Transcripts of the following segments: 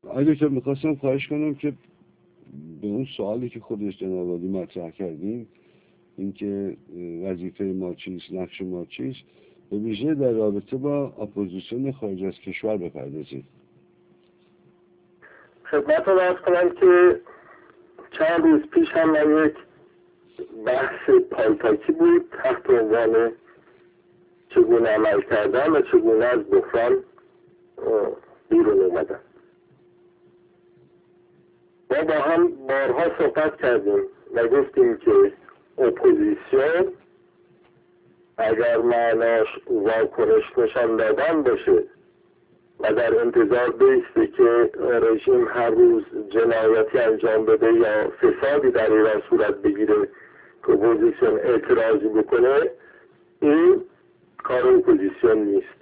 آقای دکتر میخواستم خواهش کنم که به اون سوالی که خودش جناب عالی مطرح کردیم، اینکه وظیفه ما چیست، نقش ما چیست، به ویژه در رابطه با اپوزیسیون خارج از کشور بپردازید. خدمتتون عرض کنم که چند روز پیش هم من یک بحث پایتاکی بود تحت عنوان چگونه عمل کردن و چگونه از بحران بیرون اومدن. ما با هم بارها صحبت کردیم و گفتیم که اپوزیسیون اگر معناش واکنش نشان دادن باشه و در انتظار بیسته که رژیم هر روز جنایتی انجام بده یا فسادی در ایران صورت بگیره که اپوزیسیون اعتراضی بکنه، این کار اپوزیسیون نیست.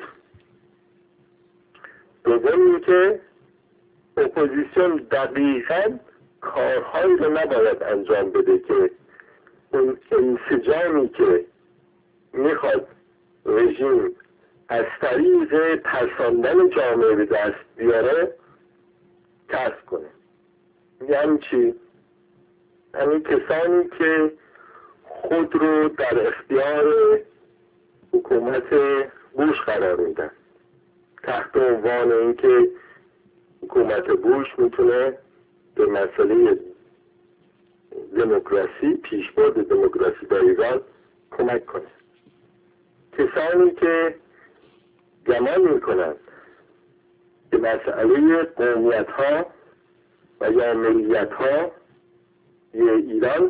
دوم اینکه اپوزیسیون دقیقاً کارهایی رو نباید انجام بده که اون انسجامی که میخواد رژیم از طریق ترساندن جامعه به دست بیاره کسب کنه. یعنی چی؟ یعنی کسانی که خود رو در اختیار حکومت بوش قرار میدن تحت عنوان اینکه حکومت بوش میتونه به مسئله دموکراسی، پیشبرد دموکراسی در ایران کمک کنه. کسانی که گمان میکنند که مسئله قومیت ها و یا ملیت ها ایران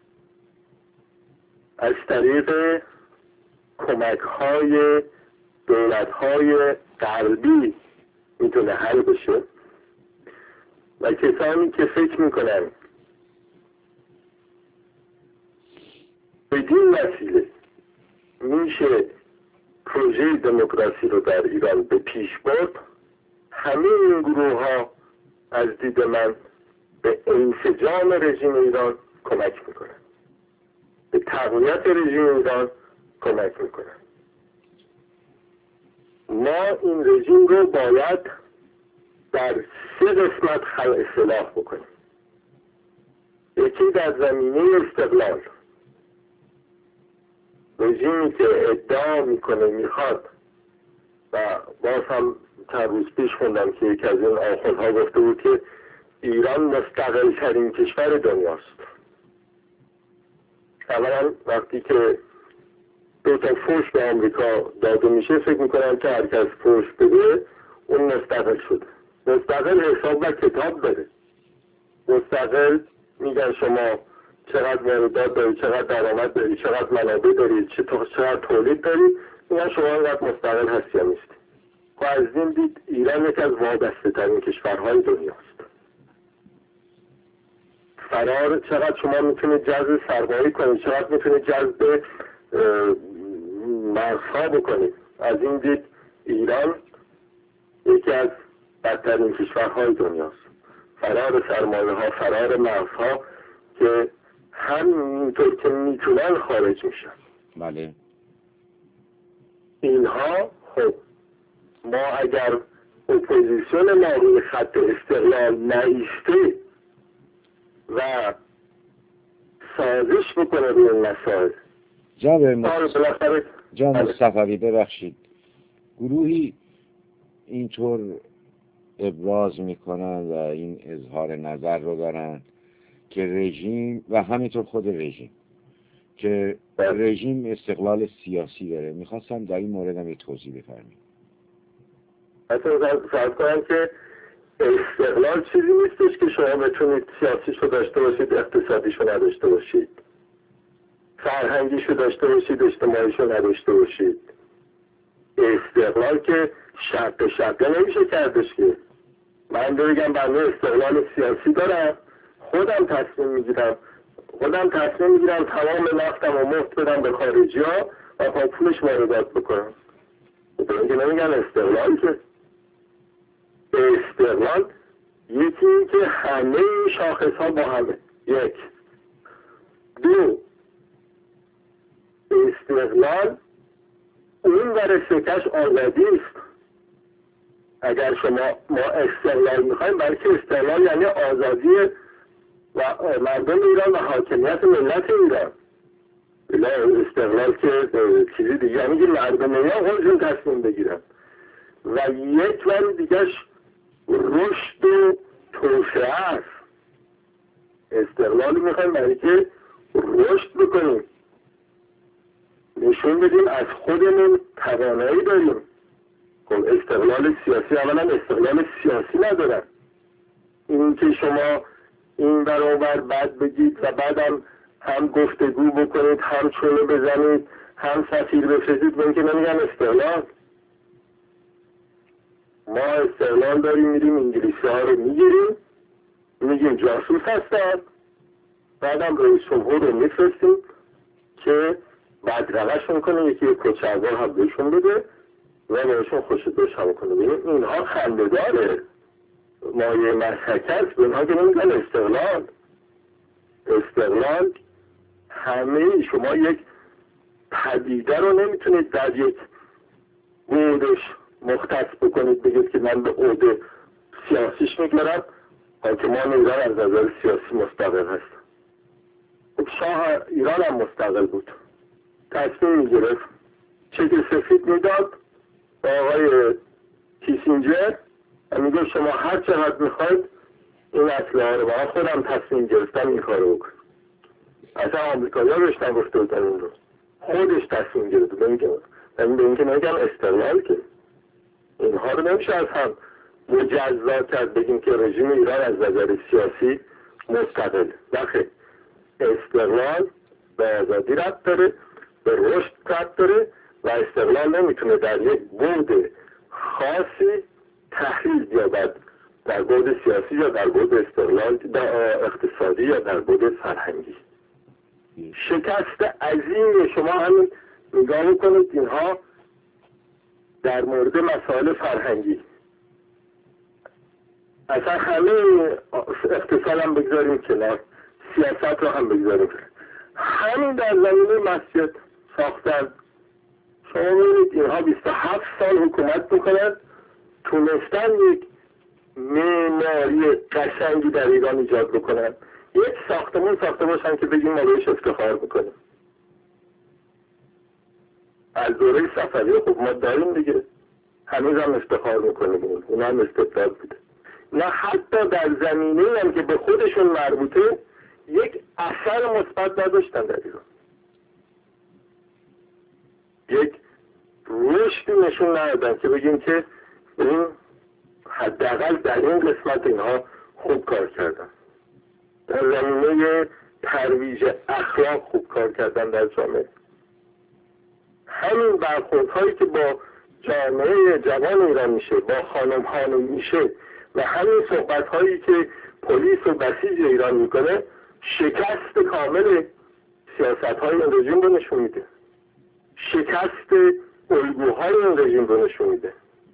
از طریق کمک های دولت های غربی میتونه حل بشه و کسانی که فکر میکنن بدین وسیله میشه پروژه دموکراسی رو در ایران به پیش برد، همه این گروه ها از دید من به انسجام رژیم ایران کمک میکنن، به تقویت رژیم ایران کمک میکنن. ما این رژیم رو باید در 3 قسمت اصلاح بکنیم. یکی در زمینه استقلال، رژیمی که ادعا میکنه میخواد، و باز هم چند روز پیش خوندم که یکی از این آخوندها گفته بود که ایران مستقل ترین کشور دنیاست. اولا وقتی که 2 تا فوش به آمریکا داده میشه فکر میکنم که هر کس فوش بده اون مستقل شده. مستقل حساب و کتاب داره. مستقل میگن شما چقدر واردات داری، چقدر درآمد داری، چقدر منابع داری، چقدر تولید داری، میگن شما اینقدر مستقل هستی یا نیستی. و از این دید ایران یک از وابسته ترین کشورهای دنیاست. فرار چقدر شما میتونید جذب سرمایه کنید، چقدر میتونید جذب مرزها بکنید. از این دید ایران یکی از بدترین کشورهای دنیاست. فرار سرمایه ها، فرار مرزها که همینطور که میتونن خارج میشن. بله. اینها خب ما اگر اپوزیسیون ما روی خط استقلال نایسته و سازش بکنه روی مسائل، جناب صفوی ببخشید، گروهی اینطور ابراز میکنن و این اظهار نظر رو دارن که رژیم و همینطور خود رژیم که رژیم استقلال سیاسی داره. میخواستم در این مورد هم یه توضیح بفرمایید. اصلا فرض کنم که استقلال چیزی نیستش که شما بتونید سیاسیشو داشته باشید، اقتصادیشو نداشته باشید، فرهنگیشو داشته باشید، اجتماعیشو نداشته باشید. استقلال که شرط نمیشه کردش که من بگم بنده استقلال سیاسی دارم، خودم تصمیم میگیرم تمام نفتم و مفت بدم به خارجی ها و با پولش واردات بکنم. اینکه نمیگن استقلال. که استقلال یکی این که همه شاخص ها با همه. 1. 2. استقلال اون ور سکش آزادی است. اگر ما استقلال میخوایم، بلکه استقلال یعنی آزادی و مردم ایران و حاکمیت ملت ایران. بلا استقلال که چیزی دیگه میگه مردم ایران خودشون تصمیم بگیرن. و یک ولی دیگهش رشد و توسعه است. استقلال میخوایم برای که رشد بکنیم، نشون بدیم از خودمون توانایی داریم. خب استقلال سیاسی، اولا استقلال سیاسی ندارن. این که شما این برابر بد بگید و بعدم هم گفتگو بکنید، هم چونه بزنید، هم سفیر بفرستید، به این که نمیگن استقلال. ما استقلال داریم، میریم انگلیسی ها رو میگیریم، میگیم جاسوس هستن، بعدم رئیس جمهور رو میفرستیم که بدرقه‌شون کنه، یکی کچلوار هم بهشون بده و بهشون خوشدوش هم کنه. اینها خنده داره، مایه مسحکه است. به اینها که نمیگن استقلال. استقلال همه شما یک پدیده رو نمیتونید در یک بودش مختص بکنید، بگید که من به عهده سیاسیش میگرم، حاکمان ایران از نظر سیاسی مستقل هست. خب شاه ایران هم مستقل بود، تصمیم میگرفت، چک سفید میداد به آقای کیسینجر و میگه شما هر چقدر میخواید این اسلحه رو، من خودم تصمیم گرفتم این کارو بکنم. اصلا آمریکایی‌ها بهش نگفته بودن این رو، خودش تصمیم گرفت. به اینکه نمیگم استقلال، که اینها رو نمیشه از هم مجزا کرد بگیم که رژیم ایران از نظر سیاسی مستقل. بخیر، استقلال به آزادی ربط داره، به رشد ربط داره و استقلال نمیتونه در یک بعد خاصی تحلیل یابد، در بعد سیاسی یا در بعد استقلال اقتصادی یا در بعد فرهنگی. شکست عظیم شما همین نگاه کنید، اینها در مورد مسائل فرهنگی، اصلا همه اقتصاد هم بگذاریم کنار، سیاست رو هم بگذاریم کنار، همین در زمینه مسجد ساختن. شما می‌بینید اینها 27 سال حکومت میکنن، تونستن یک معماری قشنگی در ایران ایجاد بکنن، یک ساختمون ساخته باشن که بگیم ما بهش افتخار بکنیم. از دوره صفوی خب ما داریم دیگه، هنوز هم افتخار میکنیم، اون هم استبداد بوده. نه حتی در زمینه هم که به خودشون مربوطه یک اثر مثبت نداشتن در ایران، یک رشدی نشون ندادن که بگیم که این حداقل در این قسمت اینها خوب کار کردن. در زمینه ترویج اخلاق خوب کار کردن در جامعه. همین برخوردهایی که با جامعه جوان ایران میشه، با خانم ها میشه و همین صحبتهایی که پلیس و بسیج ایران میکنه، شکست کامل سیاستهای این رژیم رو نشون میده، شکست الگوهای این رژیم رو نشون میده.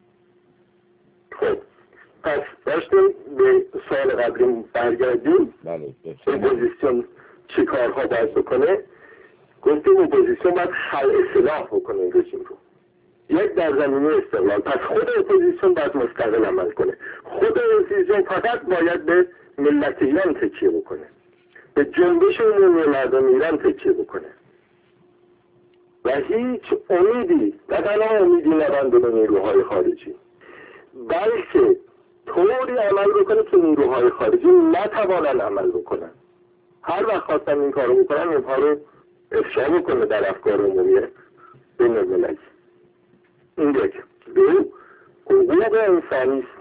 خب پس داشتیم به سوال قبلی برگردیم. اپوزیسیون چه کارها باید بکنه؟ گفتیم اپوزیسیون باید خلع سلاح بکنه این رژیم رو، یک در زمینه استقلال. پس خود اپوزیسیون باید مستقل عمل کنه. خود اپوزیسیون فقط باید به ملت ایران تکیه بکنه، به جنبش عمومی مردم ایران تکیه بکنه و هیچ امیدی، نه تنها امیدی نبنده به نیروهای خارجی، بلکه طوری عمل بکنه که نیروهای خارجی نتوانن عمل بکنن. هر وقت خواستن این کارو بکنن، اینها رو افشا بکنه در افکار عمومی بین المللی. این یک. دو، حقوق انسانی است.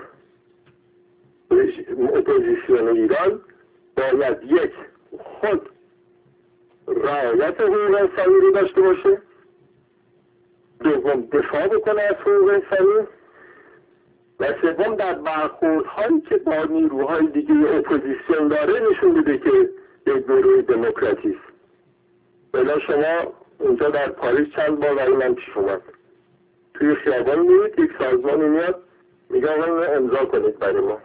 اپوزیسیون ایران باید یک، خود رعایت حقوق انسانی رو داشته باشه، دوم دفاع بکنه از حقوق انسانی و سوم در برخوردهایی که با نیروهای دیگه اپوزیسیون داره نشون بده که یک نیروی دموکراتی است. بلا شما اینجا در پاریس چند بار برای من پیش اومد، توی خیابان میرید یک سازمانی میاد میگه آقا اینو امضا کنید برای ما،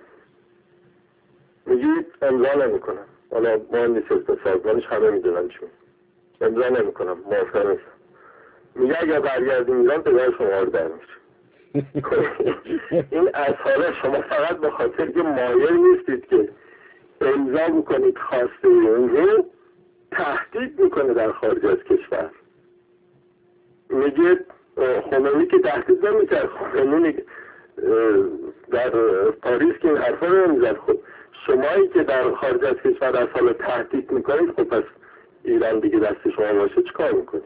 میگید امضا نمیکنم. حالا ما نیست سازمانش همه میدونن چی امضا نمیکنم، موافق نیستم. میگه اگر برگردیم ایران پدر شما رو در میشه. این اظهار شما فقط به خاطر که مایل نیستید که امضا بکنید خواسته این رو تهدید میکنه در خارج از کشور. میگه خمینی که تهدید نمیکرد، خمینی در پاریس که این حرفا رو نمیزد. خب شمایی که در خارج از کشور از حال تهدید میکنید، خب پس ایران دیگه دست شما باشه چیکار میکنید؟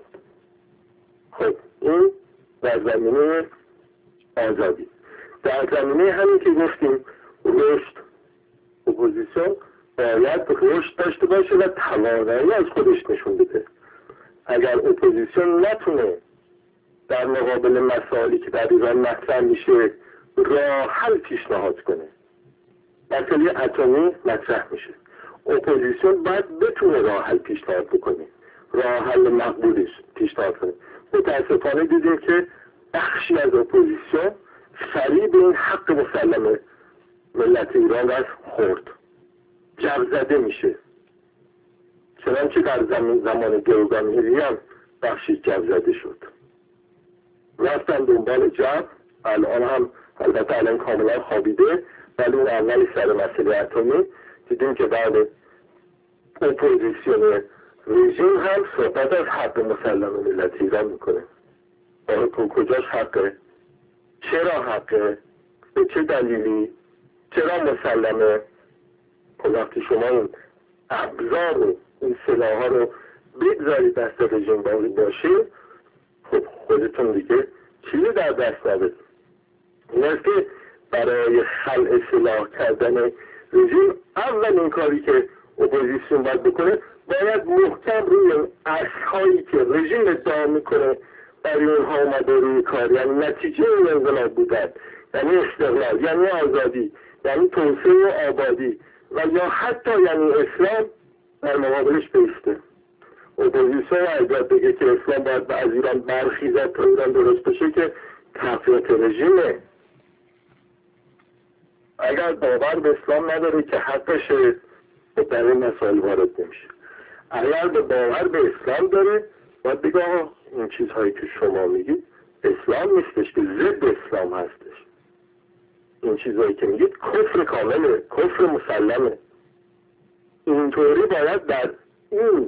خب این در زمینه آزادی. در زمینه همین که گفتیم رشد، اپوزیسیون باید رشد داشته باشه و توانایی از خودش نشون بده. اگر اپوزیسیون نتونه در مقابل مسائلی که در ایران مطرح میشه راه حل پیشنهاد کنه، مسئله اتمی مطرح میشه، اپوزیسیون باید بتونه راه حل پیشنهاد بکنه، راه حل مقبولش پیشنهاد کنه. متاسفانه دیدیم که بخشی از اپوزیسیون سریع به این حق مسلم ملت ایران از خورد، جو زده میشه. چنانچه در زمان گروگانگیریان بخشی جو زده شد، رفتن دنبال جو. الان هم البته الان کاملا خوابیده، ولی اون اولی سر مسئله اتمی دیدیم که بعد اپوزیسیون رژیم هم صحبت از حق مسلم ملت ایران میکنه. کجاش حقه؟ چرا حقه؟ به چه دلیلی؟ چرا مسلمه؟ وقتی شما این ابزار و این سلاح ها رو بگذارید دست رژیم باشه، خب خودتون دیگه چیزی در دست ندارید. این است که برای خلع سلاح کردن رژیم اولین کاری که اپوزیسیون باید بکنه، باید محکم روی اصل‌هایی که رژیم ادعا میکنه برای اونها اومده روی کار، یعنی نتیجه این انقلاب بودن، یعنی استقلال، یعنی آزادی، یعنی توسعه و آبادی و یا حتی یعنی اسلام، در مقابلش بیسته. اپوزیسیون اگر بگه که اسلام باید از ایران برخیزد تا ایران درست بشه که تقویت رژیمه. اگر باور به اسلام نداره که حقشه، در این مسائل وارد نمیشه. اگر به باور به اسلام داره، باید بگه این چیزهایی که شما میگید اسلام نیستش، که ضد اسلام هستش. این چیزهایی که میگید کفر کامله، کفر مسلمه. اینطوری باید در این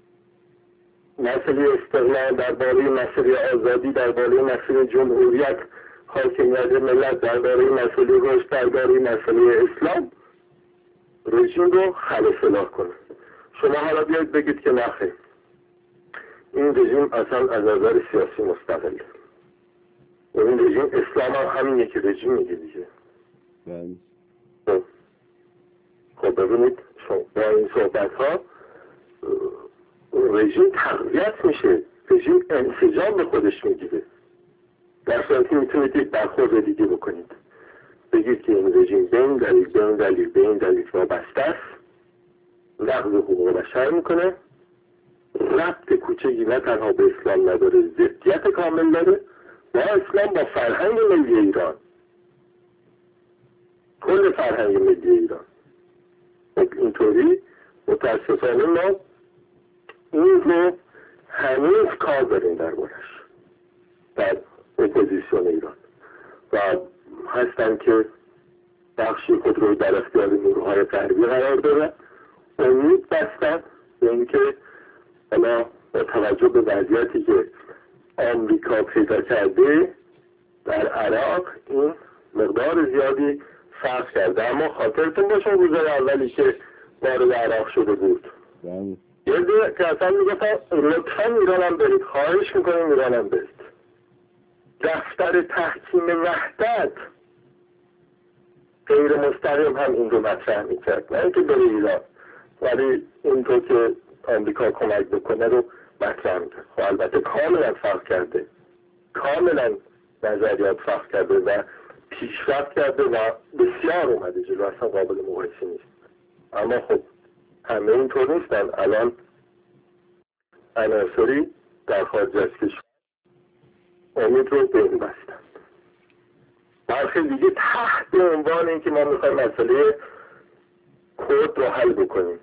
مسئله استقلال، درباره مسئله آزادی، درباره مسئله جمهوریت، حاکمیت ملت، درباره مسئله رشد، درباره مسئله اسلام رژیم رو خلع سلاح کنه. شما حالا بیاید بگید که نخیر، این رژیم اصلا از نظر سیاسی مستقله و این رژیم اسلام هم همینه که رژیم میگه دیگه. خب ببینید با این صحبت ها رژیم تقویت میشه، رژیم انسجام به خودش میگیره. در صورتی میتونید یک برخورد دیگه بکنید، بگید که این رژیم به این دلیل وابسته است، نقض حقوق بشر میکنه، ربط کوچکی نه تنها به اسلام نداره، ضدیت کامل داره با اسلام، با فرهنگ ملی ایران، کل فرهنگ ملی ایران. اینطوری متاسفانه ما این رو هنوز کار داریم دربارش در اپوزیسیون ایران و هستن که بخشی خود رو در اختیار نیروهای غربی قرار دارن، امید بستن به اینکه حالا با توجه به وضعیتی که آمریکا پیدا کرده در عراق این مقدار زیادی فرق کرده. اما خاطرتون باشه روزهای اولی که وارد عراق شده بود یه دیگه که اصلا میگفتن لطفا ایرانم برید، خواهش میکنیم ایرانم برید. دفتر تحکیم وحدت غیر مستقیم هم این رو مطرح میکرد، نه اینکه بره ایران، ولی این رو که آمریکا کمک بکنه رو مطرح میکرد. خب البته کاملا فرق کرده، کاملا نظریات فرق کرده و پیشرفت کرده و بسیار اومده جلو، اصلا قابل مقایسه نیست. اما خب همه اینطور نیستن. الان عناصری در خارج از کشور امید رو به این بستن، برخی دیگه تحت عنوان این که ما میخوایم مسئله کرد رو حل بکنیم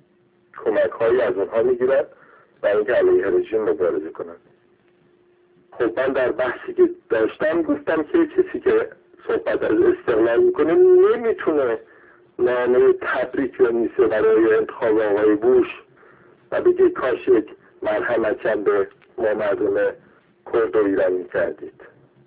کمک هایی از اونها میگیرن و اینکه علیه رژیم مبارزه کنن. خب من در بحثی که داشتم گفتم که کسی که صحبت از استقلال میکنه نمیتونه نامه تبریک بنویسه برای انتخاب آقای بوش و بگه کاش یک مرحمت هم به ما مردم کرد و ایران میکردید.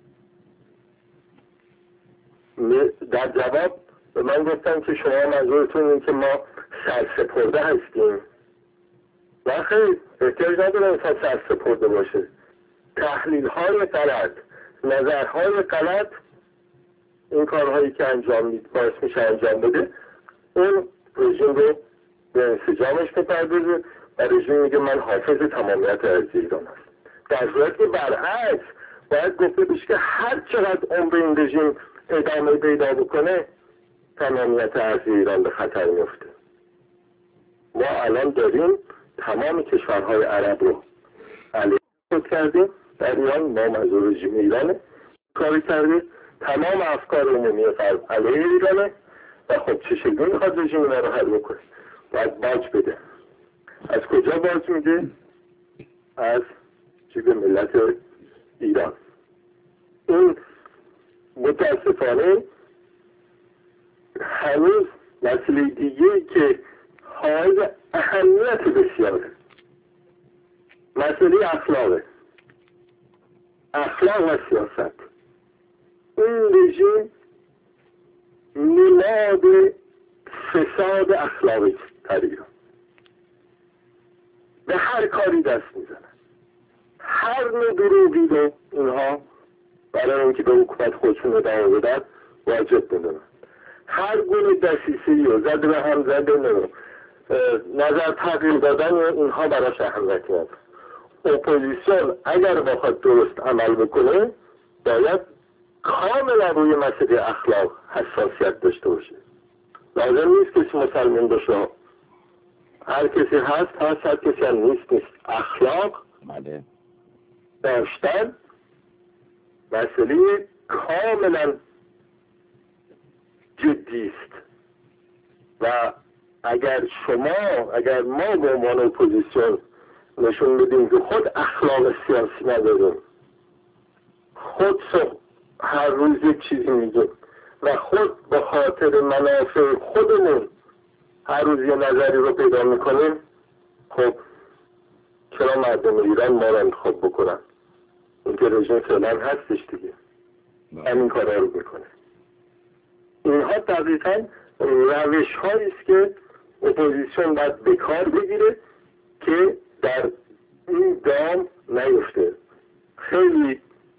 در جواب به من گفتم که شما منظورتون این که ما سرسپرده هستیم. و خیلی احتیاج نداره انسان سرسپرده باشه. تحلیل های غلط، نظرهای غلط این کارهایی که انجام میده باعث میشه انجام بده، اون رژیم رو به انسجامش میپردازه و رژیم میگه من حافظ تمامیت ارضی ایران هست. در صورتی که برعکس باید گفته بشه که هر چقدر عمر این رژیم ادامه پیدا بکنه تمامیت ارضی ایران به خطر میفته. ما الان داریم تمام کشورهای عرب رو علیه خود کردیم، در ایران ما منظور رژیم ایرانه کاری کردیم، تمام افکار عمومی غرب علیه ایرانه و خب چه شکلی میخواد رژیم اینا رو حل بکنه؟ باید باج بده. از کجا باج میده؟ از جیب ملت ایران. این متاسفانه هنوز مسئله دیگه که حائز اهمیت بسیاره، مسئله اخلاق و سیاست. این رژیم نماد فساد اخلاقی در ایران. به هر کاری دست میزنن، هر نوع دروغی رو اینها برای اینکه به حکومت خودشون ادامه بدن واجب بدونن. هر گونه دسیسه‌ای رو زده به هم زده نظر تغییر دادن اینها براش اهمیت نداره. اپوزیسیون اگر بخواد درست عمل بکنه باید کاملا روی مسئله اخلاق حساسیت داشته باشه. لازم نیست کسی مسلمان باشه، هر کسی هست، هر کسی هم نیست. اخلاق داشتن مسئله کاملا جدی است و اگر ما به عنوان اپوزیسیون نشون بدیم که خود اخلاق سیاسی نداریم، خود هر روز یک چیزی میگیم و خود به خاطر منافع خودمون هر روز یه نظری رو پیدا میکنیم، خب چرا مردم ایران ما رو انتخاب بکنن؟ این که رژیم فعلا هستش دیگه، همین کارا رو میکنه. اینها دقیقا روش هایی است که اپوزیسیون باید به کار بگیره که در این دام نیفته. خیلی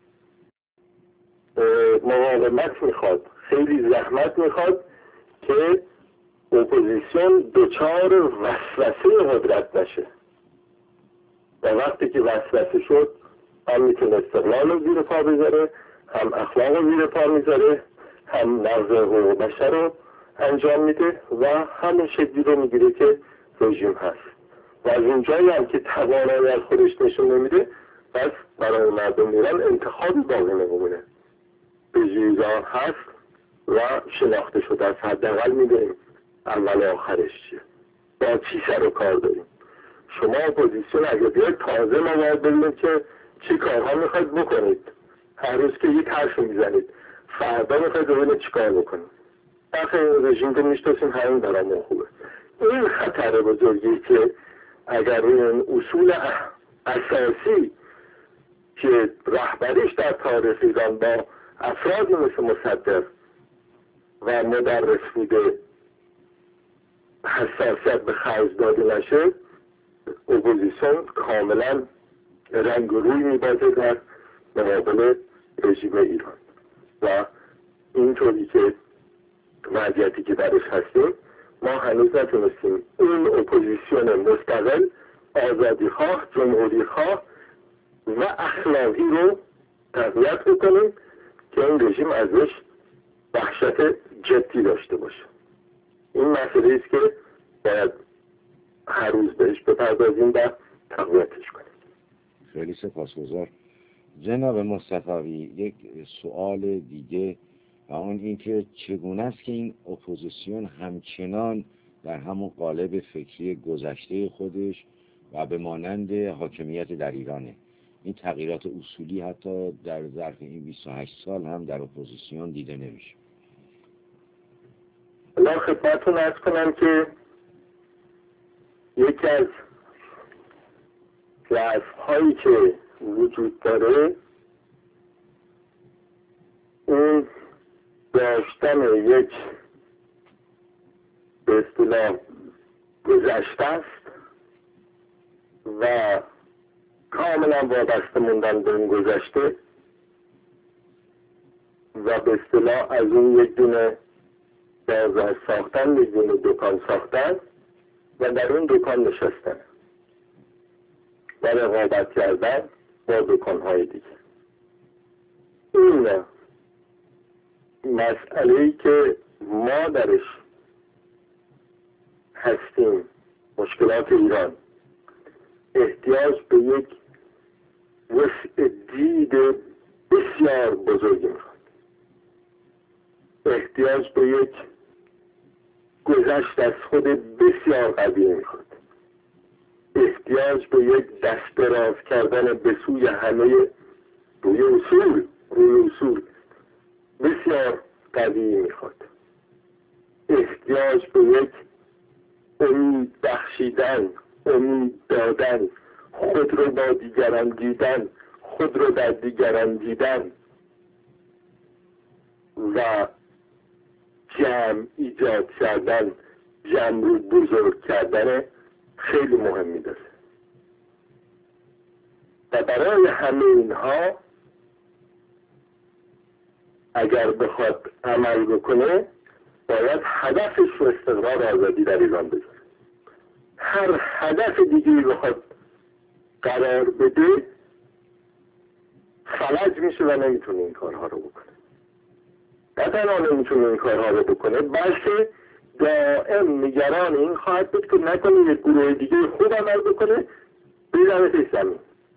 مقاومت میخواد، خیلی زحمت میخواد که اپوزیسیون دچار وسوسه قدرت نشه و وقتی که وسوسه شد هم میتونه استقلال رو زیر پا بذاره، هم اخلاق رو زیر پا میذاره، هم نقض حقوق بشر رو انجام میده و همین شکلی رو میگیره که رژیم هست و از اونجایی هم که توانایی از خودش نشون نمیده پس برای مردم ایران انتخابی باقی نمونه. رژیم هست و شناخته شده از حداقل میدونیم اول آخرش چیه، با چی سر و کار داریم. شما اپوزیسیون اگه بیاید تازه ما باید ببینیم که چی کارها میخواید بکنید. هر روز که یک حرف میزنید فردا میخواید ببینید چی کار بکنید. وقتی این رژیم رو میشتاسیم همین برامون خوبه. این خطر بزرگی که اگر این اصول اساسی که رهبریش در تاریخ ایران با افرادی مثل مصدق و مدرس بوده حساسیت به خرج داده نشه، اپوزیسیون کاملا رنگ و روی میبازه در مقابل رژیم ایران و اینطوری که وضعیتی که درش هستیم ما هنوز نتونستیم این اپوزیسیون مستقل، آزادی خواه، جمهوری خواه و اخلاقی رو تقویت بکنیم که این رژیم ازش وحشت جدی داشته باشه. این مسئله است که باید هر روز بهش بپردازیم و تقویتش کنیم. خیلی سپاسگزار جناب مصطفی. یک سوال دیگه و اون این که چگونه است که این اپوزیسیون همچنان در همون قالب فکری گذشته خودش و به مانند حاکمیت در ایرانه این تغییرات اصولی حتی در ظرف این 28 سال هم در اپوزیسیون دیده نمیشه. من خدمتتون عرض کنم که یکی از ضعف‌هایی که وجود داره اون داشتن یک به اصطلاح گذشته است و کاملا وابسته موندن به اون گذشته و به اصطلاح از اون یک دونه بازار ساختن، یک دونه دکان ساختن و در اون دکان نشستن و رقابت کردن با دکان‌های دیگه. این مسئله‌ای که ما درش هستیم، مشکلات ایران، احتیاج به یک وسع دید بسیار بزرگی میخواد، احتیاج به یک گذشت از خود بسیار قوی میخواد، احتیاج به یک دست دراز کردن به سوی همه روی اصول بسیار قوی میخواد، احتیاج به یک امید بخشیدن، امید دادن، خود رو با دیگران دیدن، خود رو در دیگران دیدن و جمع ایجاد کردن، جمع رو بزرگ کردن خیلی مهمی داره و برای همه اینها اگر بخواد عمل بکنه باید هدفش رو استقرار آزادی در ایران بذاره. هر هدف دیگه‌ای بخواد قرار بده فلج میشه و نمیتونه این کارها رو بکنه. نه تنها نمیتونه این کارها رو بکنه بلکه دائم نگران این خواهد بود که نکنه یک گروه دیگه خوب عمل بکنه بریزنش زمین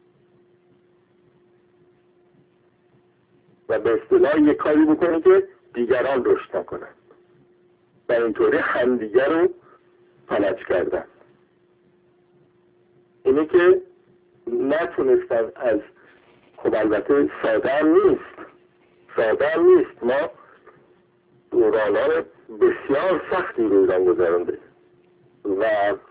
و به اصطلاح یک کاری بکنه که دیگران رشد نکنن و اینطوری همدیگر رو فلج کردن. اینه که نتونستن از خب البته ساده هم نیست ما دورانان بسیار سختی رو ایران گذرانده و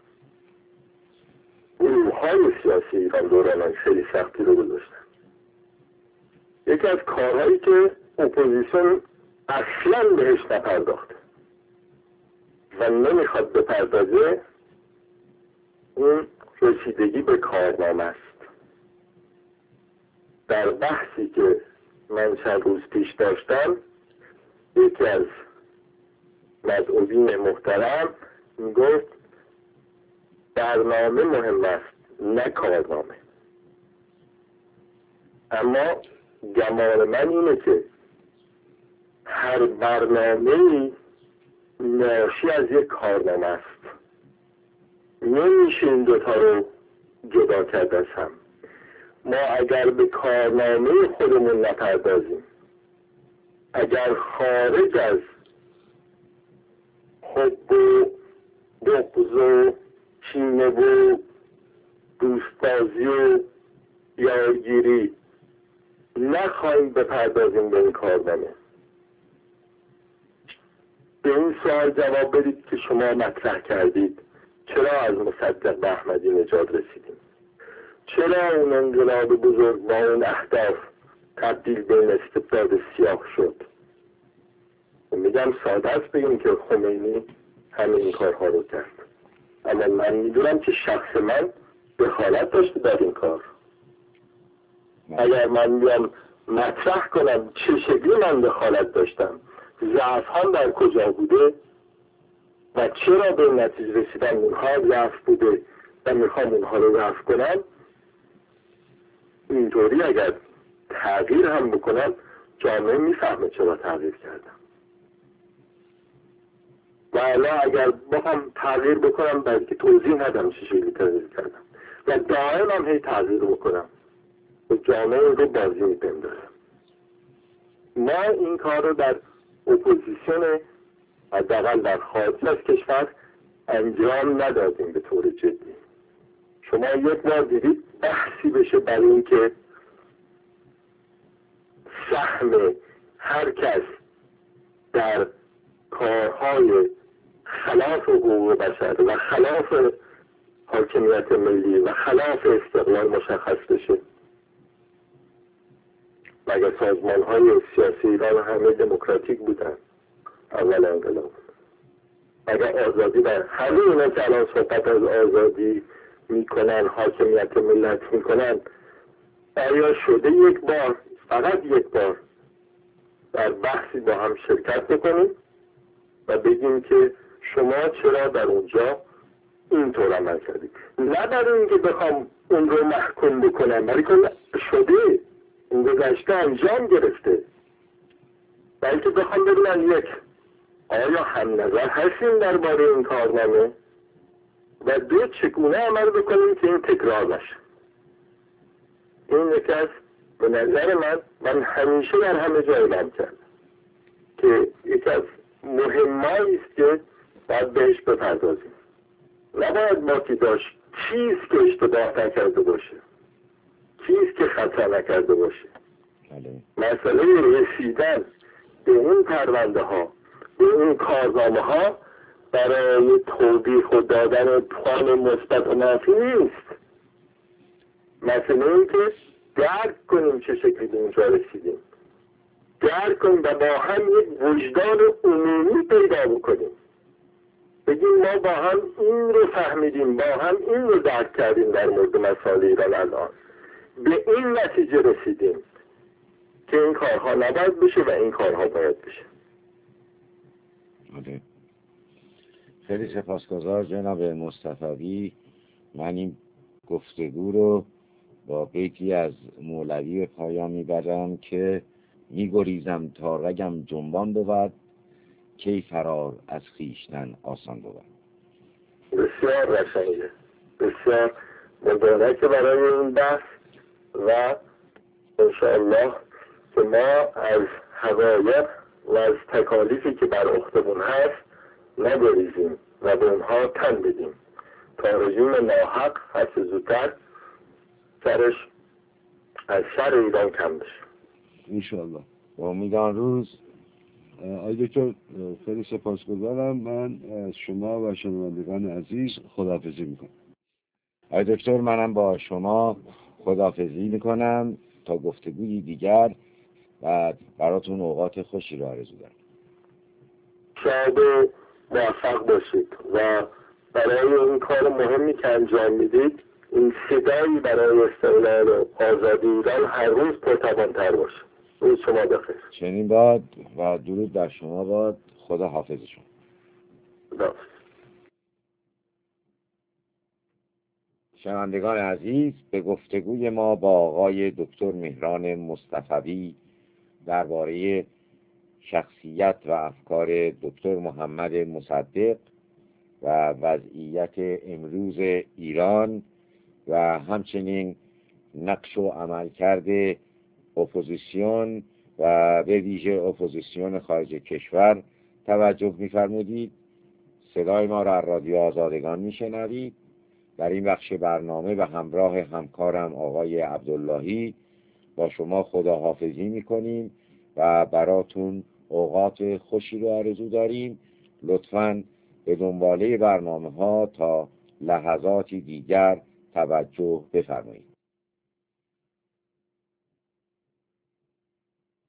گروه‌های سیاسی ایران دورانان خیلی سختی رو گذاشتن. یکی از کارهایی که اپوزیسیون اصلا بهش نپرداخته و نمیخواد بپردازه اون رسیدگی به کارنامه است. در بحثی که من چند روز پیش داشتم یکی از مدعوین محترم میگفت برنامه مهم است نه کارنامه. اما گمان من اینه که هر برنامه‌ای ناشی از یک کارنامه است. نمیشه این دوتا رو جدا کرد از هم. ما اگر به کارنامه خودمون نپردازیم، اگر خارج از حب و بغض و کینه و دوستبازی و یارگیری نخواهیم بپردازیم به این کارنامه، به این سوال جواب بدید که شما مطرح کردید چرا از مصدق به احمدی نژاد رسیدیم؟ چرا اون انقلاب بزرگ با اون اهداف تبدیل به این استبداد سیاه شد؟ میگم ساده است بگیم که خمینی همه این کارها رو کرد، اما من میدونم که شخص من دخالت داشته در این کار. اگر من بیام مطرح کنم چه شکلی من دخالت داشتم، ضعف هم در کجا بوده و چرا به نتیجه رسیدن اونها ضعف بوده و میخوام اونها رو رفع کنم، اینطوری اگر تغییر هم بکنم جامعه میفهمه چرا تغییر کردم. و الان اگر بخوام تغییر بکنم بلکه توضیح ندم چه شکلی تغییر کردم و دائم هم هی تغییر بکنم و جامعه رو بازی میپندارم. ما این کار رو در اپوزیسیون حداقل در خارج از کشور انجام ندادیم به طور جدی. شما یک بار دیدید بحثی بشه برای این که سهم هر کس در کارهای خلاف حقوق بشر و خلاف حاکمیت ملی و خلاف استقلال مشخص بشه. مگر سازمان های سیاسی ایران همه دموکراتیک بودن اول انقلاب؟ مگر آزادی در همه اینا که الان صحبت از آزادی میکنن، حاکمیت ملت میکنن، آیا شده یک بار، فقط یک بار در بحثی با هم شرکت بکنیم و بگیم که شما چرا در اونجا اینطور عمل کردید؟ نه برای اینکه بخوام اون رو محکوم بکنم، ولی که شده، این گذشته انجام گرفته، بلکه بخوام ببینم یک، آیا هم نظر هستیم درباره این کارنامه و دو، چگونه عمل بکنیم که این تکرار نشه. این یکی از به نظر من همیشه در همه جا اعلام کردم که یکی از مهمایی است که باید بهش بپردازیم. نباید با که داشت چیز که اشتباه نکرده باشه، چیز که خطا نکرده باشه. مسئله رسیدن به این پرونده ها، به این کارنامه ها برای توضیح و دادن پوان مثبت و منفی نیست. مسئله این که درک کنیم چه شکلی به اونجا رسیدیم، درک کنیم و با هم یک وجدان عمومی پیدا بکنیم، بگیم ما با هم این رو فهمیدیم، با هم این رو درک کردیم در مورد مسائل ایران الان، به این نتیجه رسیدیم که این کارها نباید بشه و این کارها باید بشه. خیلی سپاسگزار جناب مصطفوی. من این گفتگو رو با بیتی از مولوی به پایان میبرم که میگریزم تا رگم جنبان بود، کی فرار از خویشتن آسان بود. بسیار قشنگه، بسیار مبارکه برای این بحث و انشاءالله که ما از حقایق و از تکالیفی که بر عهدمون هست نگریزیم و به اونها تن بدیم تا رژیم ناحق هرچه زودتر سرش از شر ایران کم بشه انشاءالله. با امید آن روز. آقای دکتر خیلی سپاسگزارم. من از شما و شنوندگان عزیز خداحافظی میکنم. آقای دکتر منم با شما خداحافظی میکنم تا گفتگوی دیگر و براتون اوقات خوشی رو آرزو دارم. شاید موفق باشید و برای این کار مهمی که انجام میدید این صدایی برای استقلال و آزادی ایران هر روز پرتوان‌تر باشه. روز شما بخیر. چنین باد و درود بر شما باد. خدا حافظ شما. شنوندگان عزیز، به گفتگوی ما با آقای دکتر مهران مصطفوی درباره شخصیت و افکار دکتر محمد مصدق و وضعیت امروز ایران و همچنین نقش و عملکرد اپوزیسیون و به ویژه اپوزیسیون خارج کشور توجه می‌فرمودید. صدای ما را از رادیو آزادگان میشنوید. در این بخش برنامه به همراه همکارم آقای عبداللهی با شما خداحافظی میکنیم و براتون اوقات خوشی رو آرزو داریم. لطفاً به دنباله برنامه ها تا لحظاتی دیگر توجه بفرمایید.